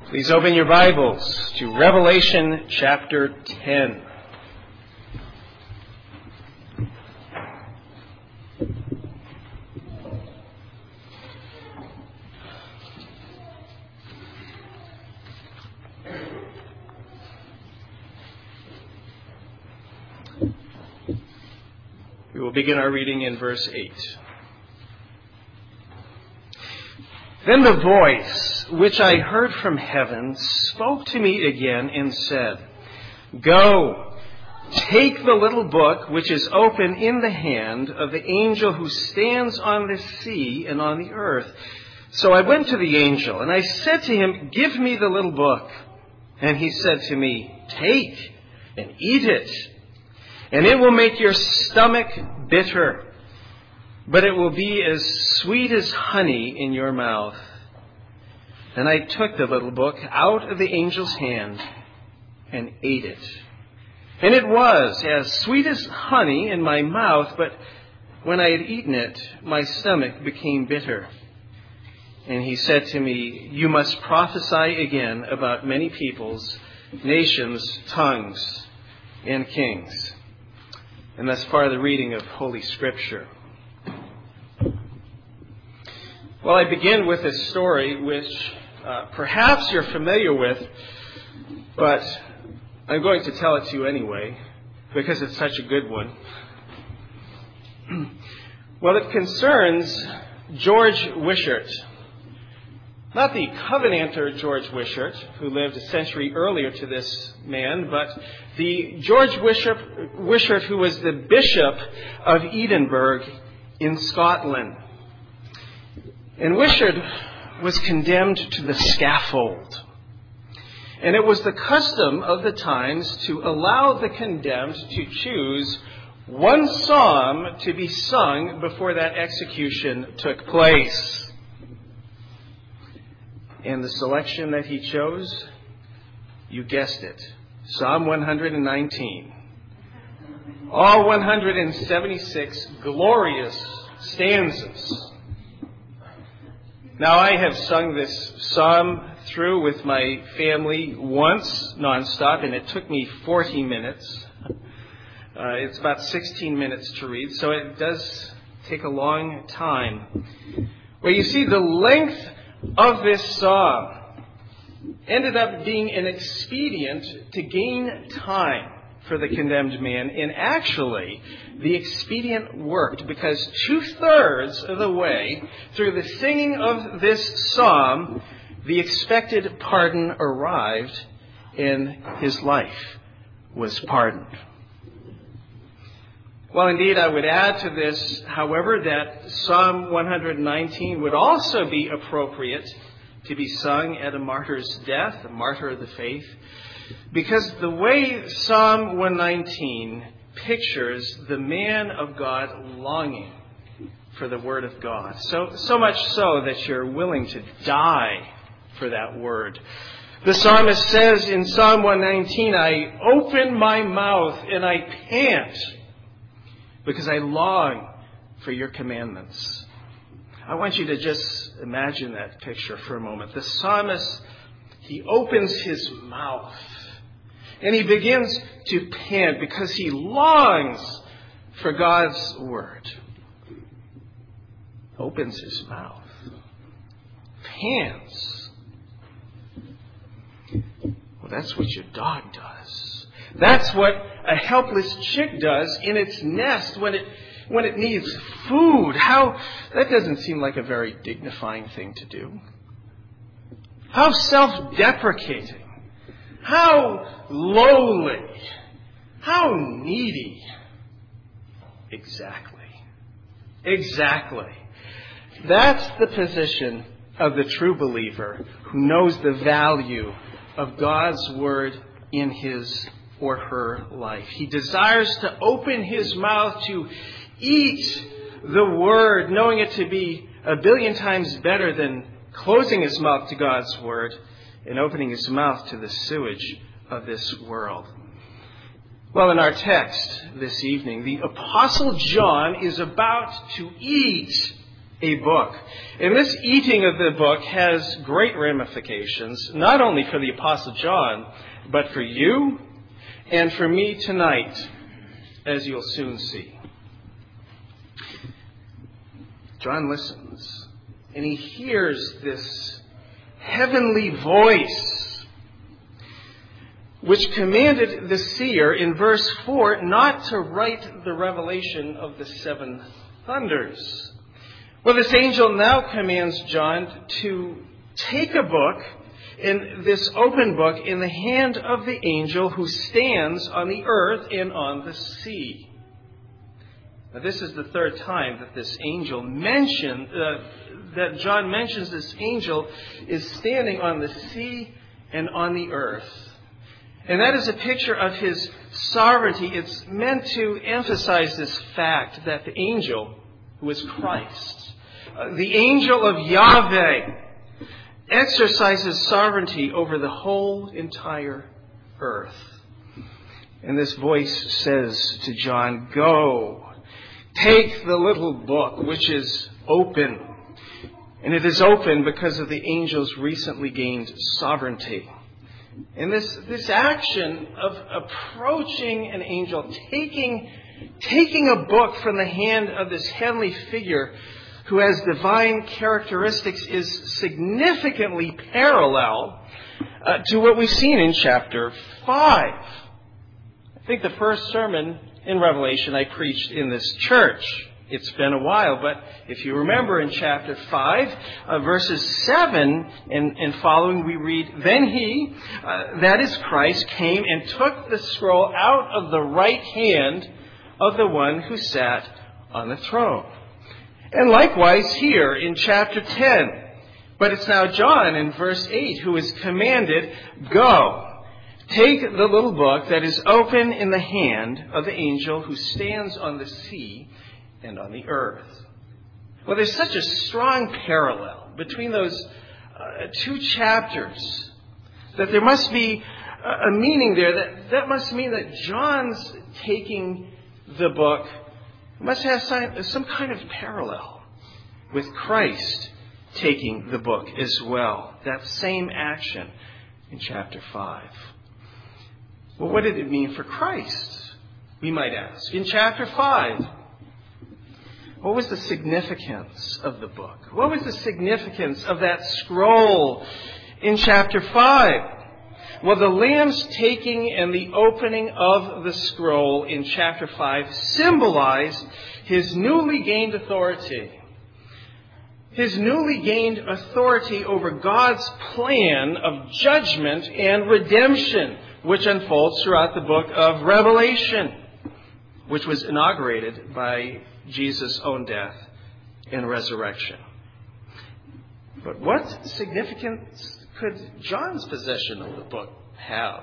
Please open your Bibles to Revelation chapter 10. We will begin our reading in verse 8. Then the voice which I heard from heaven spoke to me again and said, "Go, take the little book which is open in the hand of the angel who stands on the sea and on the earth." So I went to the angel and I said to him, "Give me the little book." And he said to me, "Take and eat it, and it will make your stomach bitter, but it will be as sweet as honey in your mouth." And I took the little book out of the angel's hand and ate it. And it was as sweet as honey in my mouth, but when I had eaten it, my stomach became bitter. And he said to me, "You must prophesy again about many peoples, nations, tongues, and kings." And thus far the reading of Holy Scripture. Well, I begin with a story which perhaps you're familiar with, but I'm going to tell it to you anyway, because it's such a good one. Well, it concerns George Wishart. Not the Covenanter George Wishart, who lived a century earlier to this man, but the George Wishart who was the Bishop of Edinburgh in Scotland. And Wishart was condemned to the scaffold. And it was the custom of the times to allow the condemned to choose one psalm to be sung before that execution took place. And the selection that he chose, you guessed it, Psalm 119. All 176 glorious stanzas. Now, I have sung this psalm through with my family once, nonstop, and it took me 40 minutes. It's about 16 minutes to read, so it does take a long time. Well, you see, the length of this psalm ended up being an expedient to gain time for the condemned man. And actually, the expedient worked, because 2/3 of the way through the singing of this psalm, the expected pardon arrived and his life was pardoned. Well, indeed, I would add to this, however, that Psalm 119 would also be appropriate to be sung at a martyr's death, a martyr of the faith, because the way Psalm 119 pictures the man of God longing for the Word of God, so much so that you're willing to die for that Word. The psalmist says in Psalm 119, "I open my mouth and I pant, because I long for your commandments." I want you to just imagine that picture for a moment. The psalmist, he opens his mouth and he begins to pant because he longs for God's word. Opens his mouth. Pants. Well, that's what your dog does. That's what a helpless chick does in its nest when it needs food. That doesn't seem like a very dignifying thing to do. How self-deprecating. How lowly. How needy. Exactly. That's the position of the true believer who knows the value of God's word in his or her life. He desires to open his mouth to eat the word, knowing it to be 1,000,000,000 times better than closing his mouth to God's word and opening his mouth to the sewage of this world. Well, in our text this evening, the Apostle John is about to eat a book. And this eating of the book has great ramifications, not only for the Apostle John, but for you and for me tonight, as you'll soon see. John listens, and he hears this heavenly voice, which commanded the seer in verse 4 not to write the revelation of the seven thunders. Well, this angel now commands John to take a book, in this open book, in the hand of the angel who stands on the earth and on the sea. Now, this is the third time that this angel mentioned, that John mentions this angel is standing on the sea and on the earth. And that is a picture of his sovereignty. It's meant to emphasize this fact that the angel, who is Christ, the angel of Yahweh, exercises sovereignty over the whole entire earth. And this voice says to John, "Go, take the little book which is open." And it is open because of the angel's recently gained sovereignty. And this action of approaching an angel, taking a book from the hand of this heavenly figure who has divine characteristics, is significantly parallel to what we've seen in chapter 5. I think the first sermon in Revelation I preached in this church. It's been a while, but if you remember in chapter 5, verses 7 and following, we read, "Then he," that is Christ, "came and took the scroll out of the right hand of the one who sat on the throne." And likewise here in chapter 10. But it's now John in verse 8 who is commanded, "Go, take the little book that is open in the hand of the angel who stands on the sea and on the earth." Well, there's such a strong parallel between those two chapters that there must be a meaning there. That must mean that John's taking the book must have some kind of parallel with Christ taking the book as well. That same action in chapter 5. Well, what did it mean for Christ, we might ask? In chapter 5, what was the significance of the book? What was the significance of that scroll in chapter 5? Well, the Lamb's taking and the opening of the scroll in chapter 5 symbolized his newly gained authority. His newly gained authority over God's plan of judgment and redemption, which unfolds throughout the book of Revelation, which was inaugurated by Jesus' own death and resurrection. But what significance could John's possession of the book have?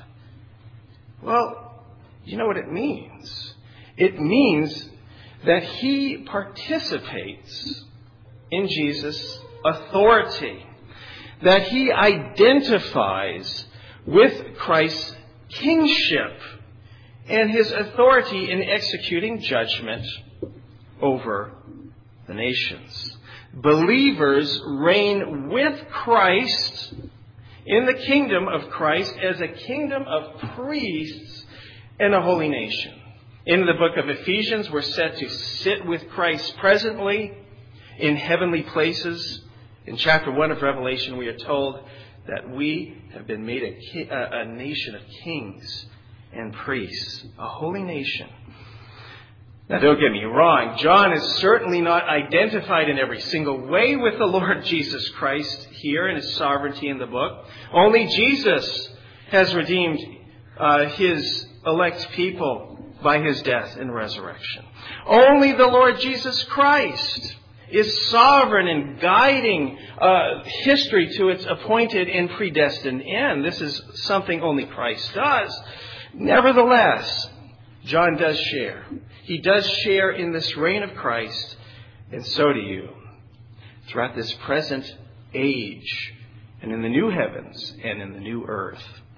Well, you know what it means. It means that he participates in Jesus' authority, that he identifies with Christ's kingship and his authority in executing judgment over the nations. Believers reign with Christ in the kingdom of Christ as a kingdom of priests and a holy nation. In the book of Ephesians, we're set to sit with Christ presently in heavenly places. In chapter 1 of Revelation, we are told that we have been made a nation of kings and priests, a holy nation. Now, don't get me wrong. John is certainly not identified in every single way with the Lord Jesus Christ here in his sovereignty in the book. Only Jesus has redeemed his elect people by his death and resurrection. Only the Lord Jesus Christ is sovereign in guiding history to its appointed and predestined end. This is something only Christ does. Nevertheless, John does share. He does share in this reign of Christ, and so do you, throughout this present age, and in the new heavens and in the new earth.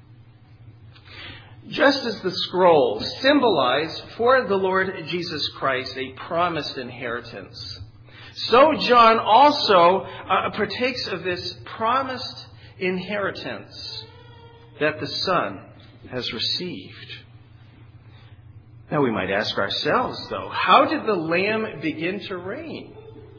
Just as the scrolls symbolize for the Lord Jesus Christ a promised inheritance, so John also partakes of this promised inheritance that the Son has received. Now we might ask ourselves, though, how did the Lamb begin to reign?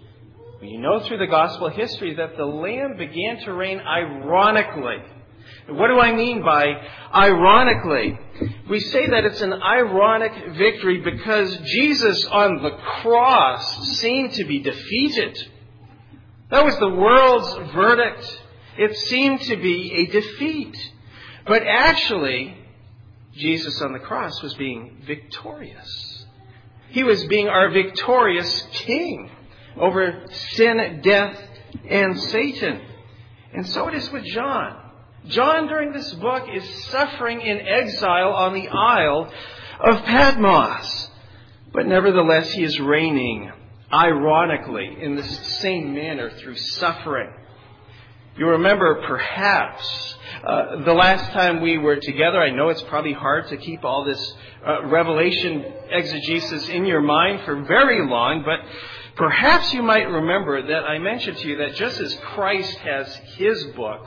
We know through the gospel history that the Lamb began to reign ironically. What do I mean by ironically? We say that it's an ironic victory because Jesus on the cross seemed to be defeated. That was the world's verdict. It seemed to be a defeat. But actually, Jesus on the cross was being victorious. He was being our victorious King over sin, death, and Satan. And so it is with John. John, during this book, is suffering in exile on the Isle of Patmos. But nevertheless, he is reigning, ironically, in this same manner through suffering. You remember, perhaps, the last time we were together, I know it's probably hard to keep all this Revelation exegesis in your mind for very long, but perhaps you might remember that I mentioned to you that just as Christ has his book,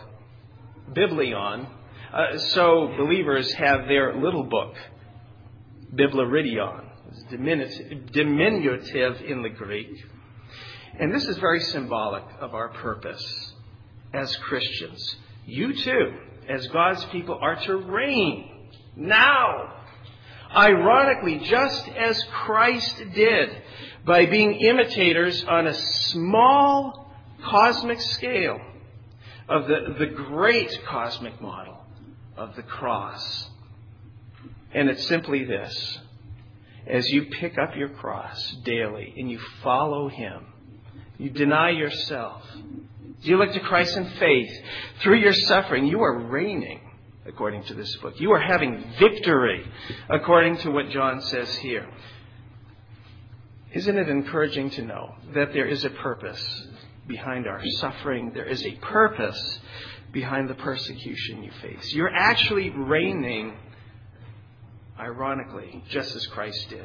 Biblion, so believers have their little book, Biblaridion. It's diminutive in the Greek. And this is very symbolic of our purpose as Christians. You too, as God's people, are to reign now. Ironically, just as Christ did, by being imitators on a small cosmic scale of the great cosmic model of the cross. And it's simply this. As you pick up your cross daily and you follow Him, you deny yourself, you look to Christ in faith, through your suffering, you are reigning, according to this book. You are having victory, according to what John says here. Isn't it encouraging to know that there is a purpose behind our suffering? There is a purpose behind the persecution you face. You're actually reigning, ironically, just as Christ did.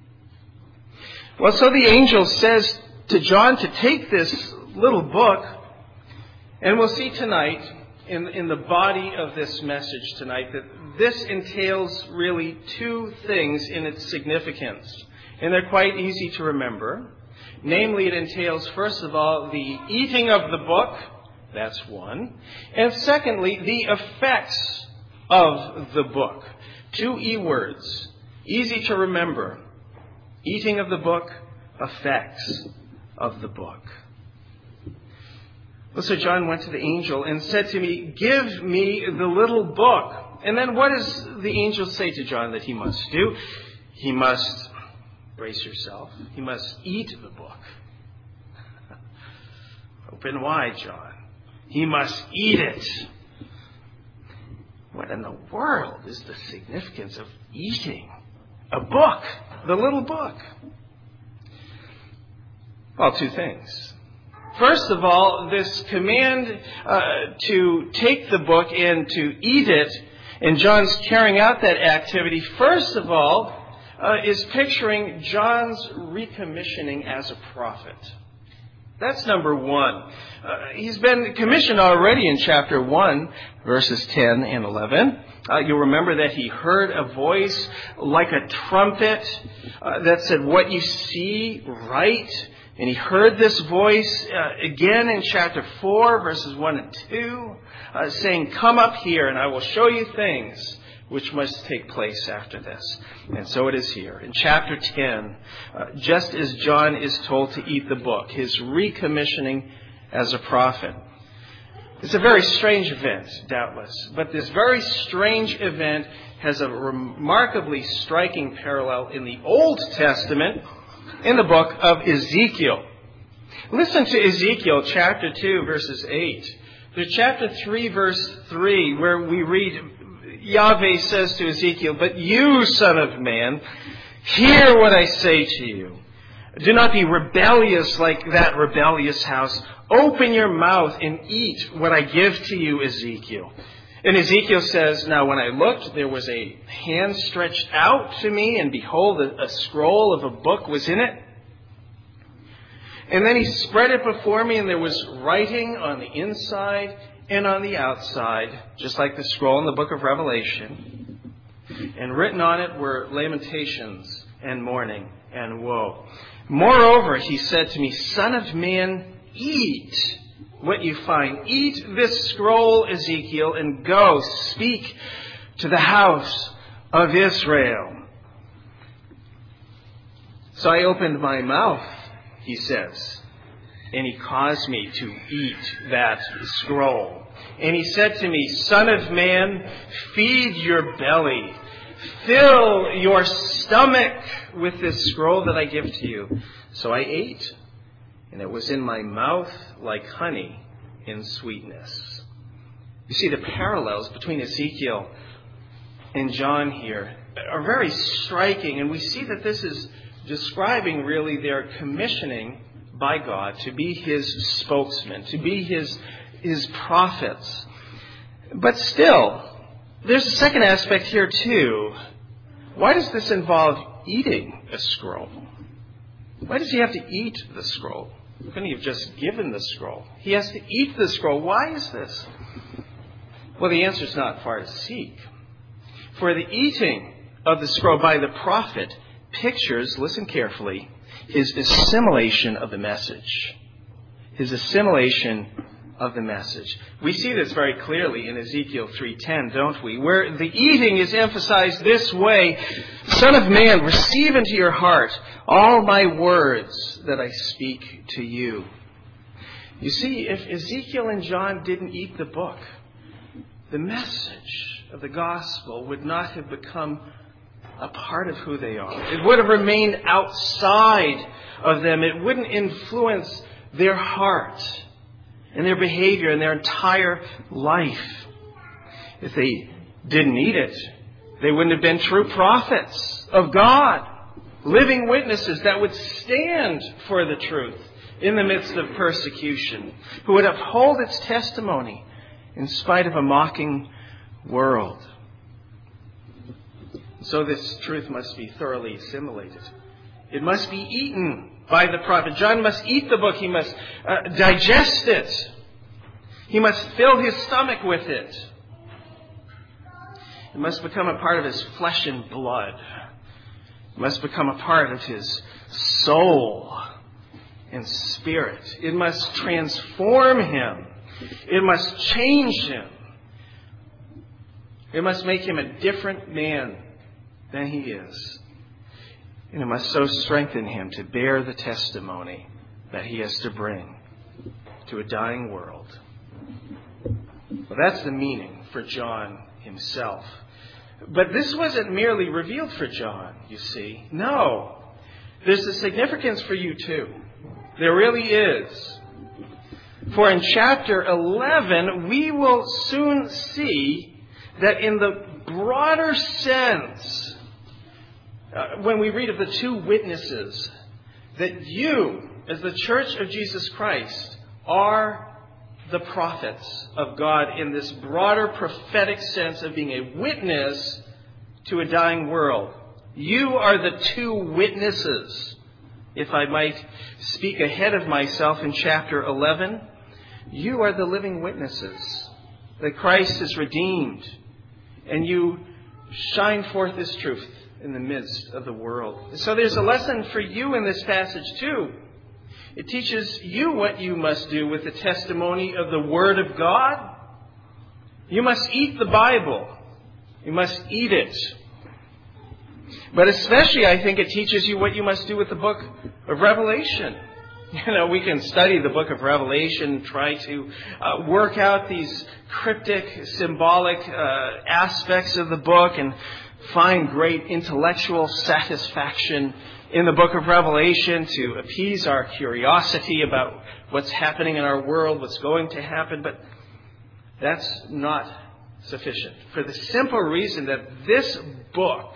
Well, so the angel says to John to take this little book, and we'll see tonight, in the body of this message tonight, that this entails really two things in its significance. And they're quite easy to remember. Namely, it entails, first of all, the eating of the book. That's one. And secondly, the effects of the book. Two E words. Easy to remember. Eating of the book, effects of the book. Well, so John went to the angel and said to me, "Give me the little book." And then what does the angel say to John that he must do? He must, brace yourself, he must eat the book. Open wide, John. He must eat it. What in the world is the significance of eating a book, the little book? Well, two things. First of all, this command to take the book and to eat it, and John's carrying out that activity, first of all, is picturing John's recommissioning as a prophet. That's number one. He's been commissioned already in chapter 1, verses 10 and 11. You'll remember that he heard a voice like a trumpet that said, "What you see, write." And he heard this voice again in chapter 4, verses 1 and 2, saying, "Come up here and I will show you things which must take place after this." And so it is here. In chapter 10, just as John is told to eat the book, his recommissioning as a prophet. It's a very strange event, doubtless. But this very strange event has a remarkably striking parallel in the Old Testament, in the book of Ezekiel. Listen to Ezekiel chapter 2, verses 8. To chapter 3, verse 3, where we read, Yahweh says to Ezekiel, "But you, son of man, hear what I say to you. Do not be rebellious like that rebellious house. Open your mouth and eat what I give to you, Ezekiel." And Ezekiel says, "Now when I looked, there was a hand stretched out to me, and behold, a scroll of a book was in it." And then he spread it before me, and there was writing on the inside and on the outside, just like the scroll in the book of Revelation. And written on it were lamentations and mourning and woe. Moreover, he said to me, Son of man, eat what you find. Eat this scroll, Ezekiel, and go speak to the house of Israel. So I opened my mouth, he says, and he caused me to eat that scroll. And he said to me, Son of man, feed your belly. Fill your stomach with this scroll that I give to you. So I ate, and it was in my mouth like honey in sweetness. You see, the parallels between Ezekiel and John here are very striking, and we see that this is describing really their commissioning by God to be his spokesman, to be his prophets. But still, there's a second aspect here too. Why does this involve eating a scroll? Why does he have to eat the scroll? Couldn't he have just given the scroll? He has to eat the scroll. Why is this? Well, the answer is not far to seek. For the eating of the scroll by the prophet pictures, listen carefully, his assimilation of the message. His assimilation of the message. We see this very clearly in Ezekiel 3:10, don't we? Where the eating is emphasized this way, Son of man, receive into your heart all my words that I speak to you. You see, if Ezekiel and John didn't eat the book, the message of the gospel would not have become a part of who they are. It would have remained outside of them. It wouldn't influence their heart and their behavior and their entire life. If they didn't eat it, they wouldn't have been true prophets of God, living witnesses that would stand for the truth in the midst of persecution, who would uphold its testimony in spite of a mocking world. So this truth must be thoroughly assimilated. It must be eaten by the prophet. John must eat the book. He must digest it. He must fill his stomach with it. It must become a part of his flesh and blood. It must become a part of his soul and spirit. It must transform him. It must change him. It must make him a different man than he is. And it must so strengthen him to bear the testimony that he has to bring to a dying world. Well, that's the meaning for John himself. But this wasn't merely revealed for John, you see. No. There's a significance for you too. There really is. For in chapter 11, we will soon see that in the broader sense, when we read of the two witnesses, that you, as the Church of Jesus Christ, are the prophets of God in this broader prophetic sense of being a witness to a dying world. You are the two witnesses. If I might speak ahead of myself in chapter 11, you are the living witnesses that Christ is redeemed, and you shine forth this truth in the midst of the world. So there's a lesson for you in this passage too. It teaches you what you must do with the testimony of the Word of God. You must eat the Bible. You must eat it. But especially, I think it teaches you what you must do with the book of Revelation. You know, we can study the book of Revelation, try to work out these cryptic, symbolic aspects of the book and find great intellectual satisfaction in the book of Revelation to appease our curiosity about what's happening in our world, what's going to happen. But that's not sufficient, for the simple reason that this book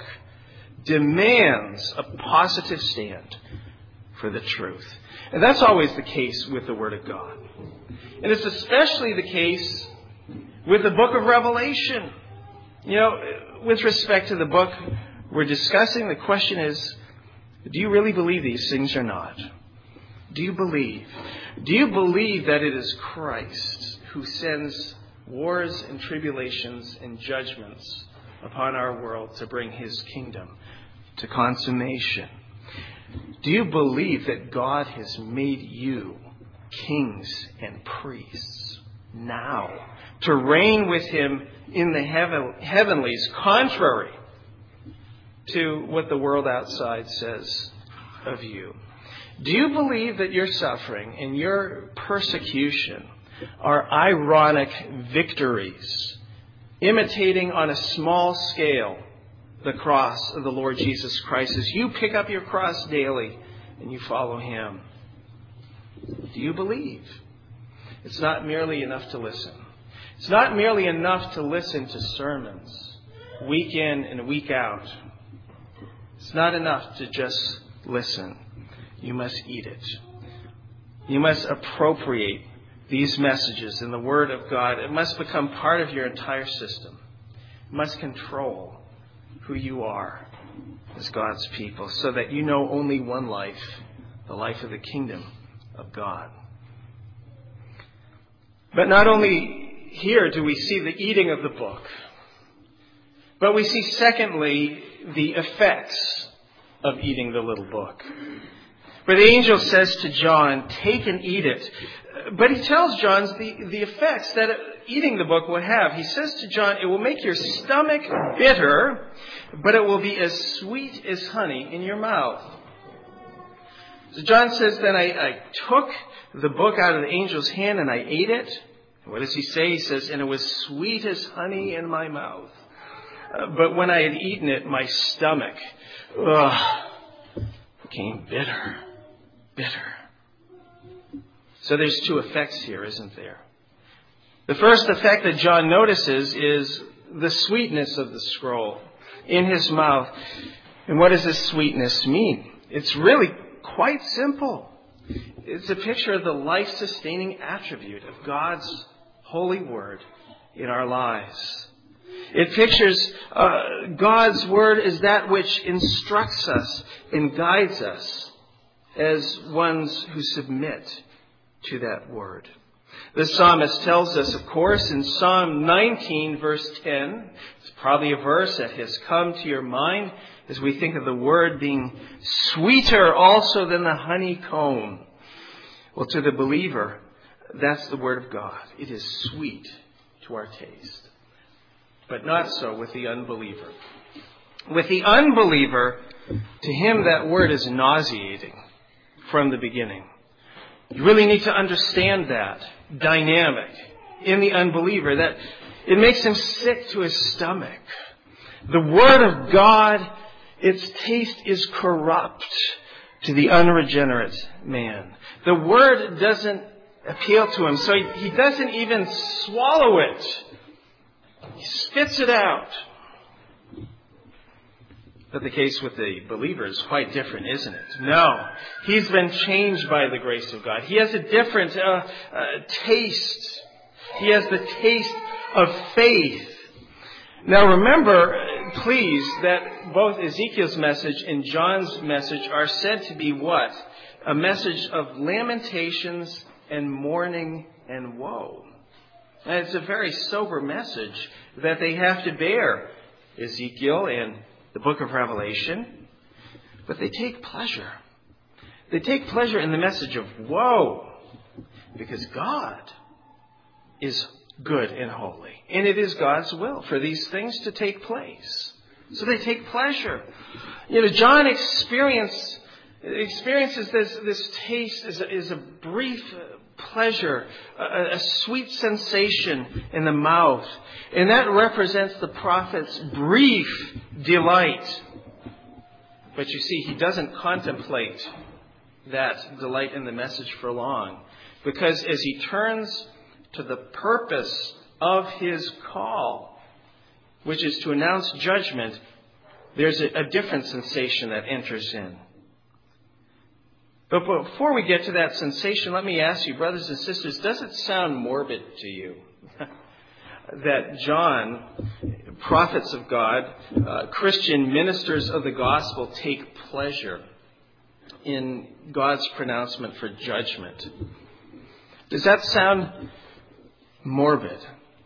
demands a positive stand for the truth. And that's always the case with the Word of God. And it's especially the case with the book of Revelation. You know, with respect to the book we're discussing, the question is, do you really believe these things or not? Do you believe? Do you believe that it is Christ who sends wars and tribulations and judgments upon our world to bring his kingdom to consummation? Do you believe that God has made you kings and priests now to reign with him in the heavenlies, contrary to what the world outside says of you? Do you believe that your suffering and your persecution are ironic victories, imitating on a small scale the cross of the Lord Jesus Christ as you pick up your cross daily and you follow him? Do you believe? It's not merely enough to listen. It's not merely enough to listen to sermons week in and week out. It's not enough to just listen. You must eat it. You must appropriate these messages in the Word of God. It must become part of your entire system. It must control who you are as God's people, so that you know only one life, the life of the kingdom of God. But not only here do we see the eating of the book, but we see, secondly, the effects of eating the little book. Where the angel says to John, take and eat it. But he tells John the effects that eating the book will have. He says to John, it will make your stomach bitter, but it will be as sweet as honey in your mouth. So John says, then I took the book out of the angel's hand and I ate it. What does he say? He says, and it was sweet as honey in my mouth. But when I had eaten it, my stomach became bitter. So there's two effects here, isn't there? The first effect that John notices is the sweetness of the scroll in his mouth. And what does this sweetness mean? It's really quite simple. It's a picture of the life-sustaining attribute of God's holy word in our lives. It pictures God's word as that which instructs us and guides us as ones who submit to that word. The psalmist tells us, of course, in Psalm 19, verse 10, it's probably a verse that has come to your mind as we think of the word being sweeter also than the honeycomb. Well, to the believer, that's the word of God. It is sweet to our taste. But not so with the unbeliever. With the unbeliever, to him that word is nauseating from the beginning. You really need to understand that dynamic in the unbeliever, that it makes him sick to his stomach. The word of God, its taste is corrupt to the unregenerate man. The word doesn't appeal to him, so he doesn't even swallow it. He spits it out. But the case with the believer is quite different, isn't it? No. He's been changed by the grace of God. He has a different taste. He has the taste of faith. Now remember, please, that both Ezekiel's message and John's message are said to be what? A message of lamentations and mourning and woe. And it's a very sober message that they have to bear, Ezekiel and the book of Revelation. But they take pleasure. They take pleasure in the message of woe, because God is good and holy. And it is God's will for these things to take place. So they take pleasure. You know, John experiences this taste as a brief pleasure, a sweet sensation in the mouth. And that represents the prophet's brief delight. But you see, he doesn't contemplate that delight in the message for long. Because as he turns to the purpose of his call, which is to announce judgment, there's a different sensation that enters in. But before we get to that sensation, let me ask you, brothers and sisters, does it sound morbid to you that John, prophets of God, Christian ministers of the gospel, take pleasure in God's pronouncement for judgment. Does that sound morbid?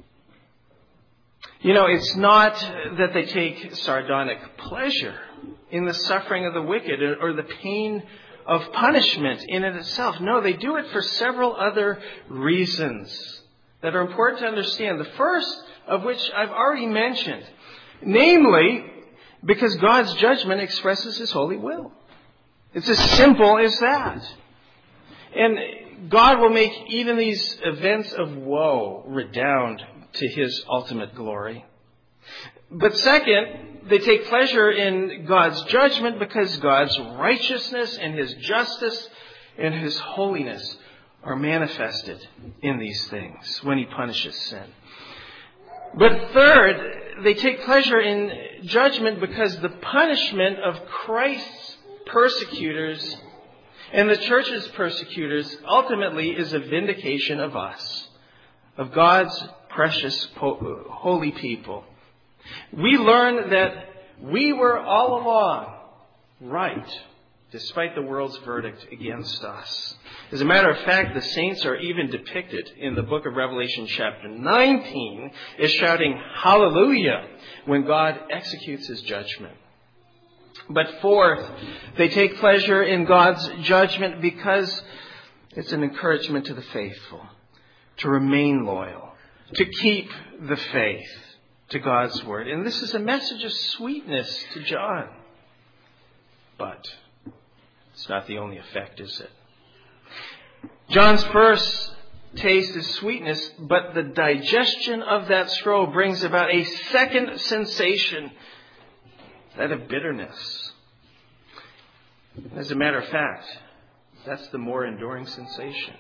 You know, it's not that they take sardonic pleasure in the suffering of the wicked or the pain of punishment in it itself. No, they do it for several other reasons that are important to understand. The first of which I've already mentioned, namely, because God's judgment expresses His holy will. It's as simple as that. And God will make even these events of woe redound to His ultimate glory. But second, they take pleasure in God's judgment because God's righteousness and His justice and His holiness are manifested in these things when He punishes sin. But third, they take pleasure in judgment because the punishment of Christ's persecutors and the church's persecutors ultimately is a vindication of us, of God's precious holy people. We learn that we were all along right, despite the world's verdict against us. As a matter of fact, the saints are even depicted in the book of Revelation chapter 19 as shouting hallelujah when God executes His judgment. But fourth, they take pleasure in God's judgment because it's an encouragement to the faithful to remain loyal, to keep the faith to God's word. And this is a message of sweetness to John. But it's not the only effect, is it? John's first taste is sweetness, but the digestion of that scroll brings about a second sensation, that of bitterness. As a matter of fact, that's the more enduring sensation.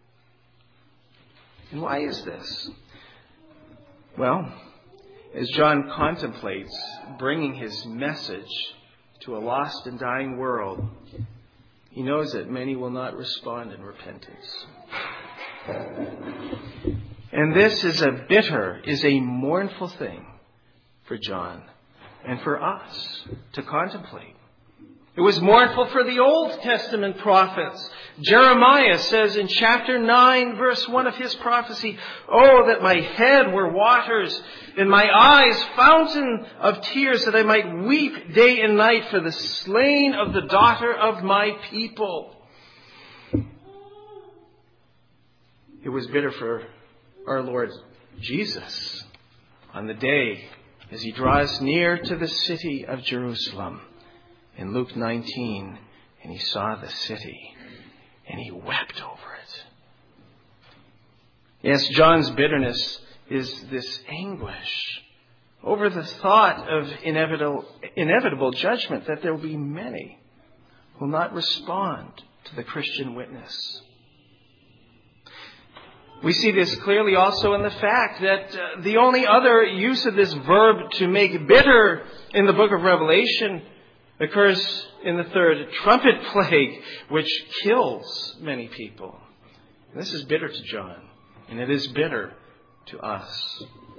And why is this? Well, as John contemplates bringing his message to a lost and dying world, he knows that many will not respond in repentance. And this is a mournful thing for John and for us to contemplate. It was mournful for the Old Testament prophets. Jeremiah says in chapter 9, verse 1 of his prophecy, "Oh, that my head were waters, and my eyes fountain of tears, that I might weep day and night for the slain of the daughter of my people." It was bitter for our Lord Jesus on the day as He draws near to the city of Jerusalem. In Luke 19, and He saw the city, and He wept over it. Yes, John's bitterness is this anguish over the thought of inevitable judgment, that there will be many who will not respond to the Christian witness. We see this clearly also in the fact that the only other use of this verb to make bitter in the book of Revelation occurs in the third trumpet plague, which kills many people. And this is bitter to John, and it is bitter to us.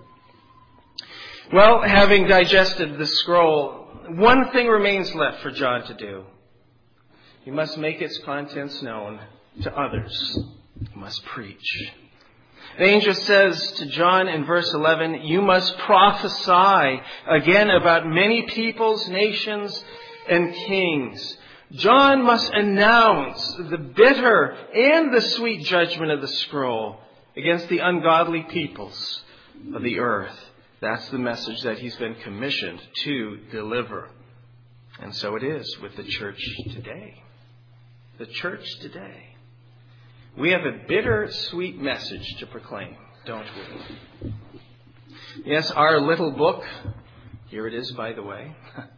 Well, having digested the scroll, one thing remains left for John to do. He must make its contents known to others. He must preach. The angel says to John in verse 11, "You must prophesy again about many peoples, nations, and kings." John must announce the bitter and the sweet judgment of the scroll against the ungodly peoples of the earth. That's the message that he's been commissioned to deliver. And so it is with the church today. The church today. We have a bitter-sweet message to proclaim, don't we? Yes, our little book, here it is, by the way.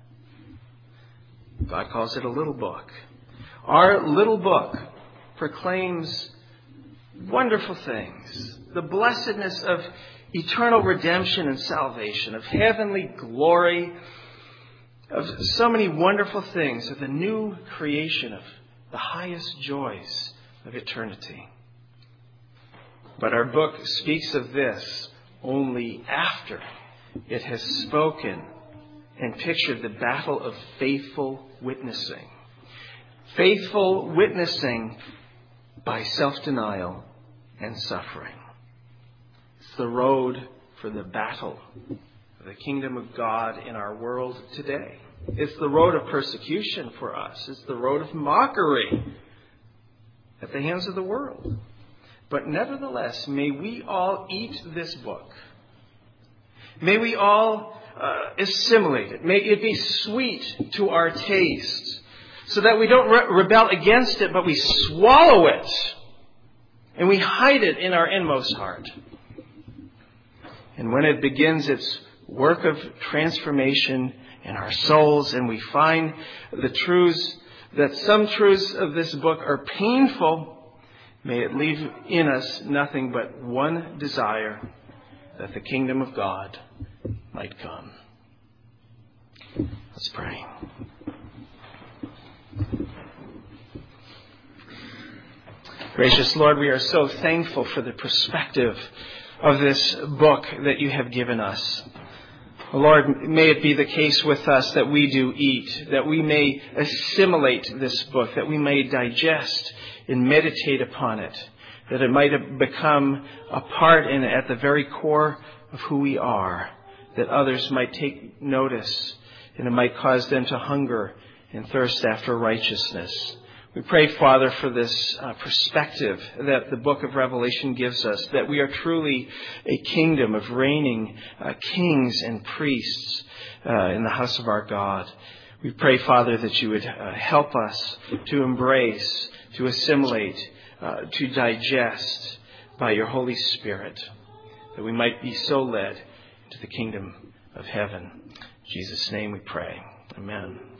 God calls it a little book. Our little book proclaims wonderful things. The blessedness of eternal redemption and salvation, of heavenly glory, of so many wonderful things, of the new creation, of the highest joys of eternity. But our book speaks of this only after it has spoken and pictured the battle of faithful witnessing. faithful witnessing by self-denial and suffering. It's the road for the battle for the kingdom of God in our world today. It's the road of persecution for us. It's the road of mockery at the hands of the world. But nevertheless, may we all eat this book. May we all assimilate it. May it be sweet to our taste, so that we don't rebel against it, but we swallow it and we hide it in our inmost heart. And when it begins its work of transformation in our souls, and we find the truths, that some truths of this book are painful, may it leave in us nothing but one desire, that the kingdom of God might come. Let's pray. Gracious Lord, we are so thankful for the perspective of this book that you have given us. Lord, may it be the case with us that we do eat, that we may assimilate this book, that we may digest and meditate upon it, that it might have become a part and at the very core of who we are, that others might take notice and it might cause them to hunger and thirst after righteousness. We pray, Father, for this perspective that the book of Revelation gives us, that we are truly a kingdom of reigning kings and priests in the house of our God. We pray, Father, that you would help us to embrace, to assimilate, to digest by your Holy Spirit, that we might be so led to the kingdom of heaven. In Jesus' name we pray. Amen.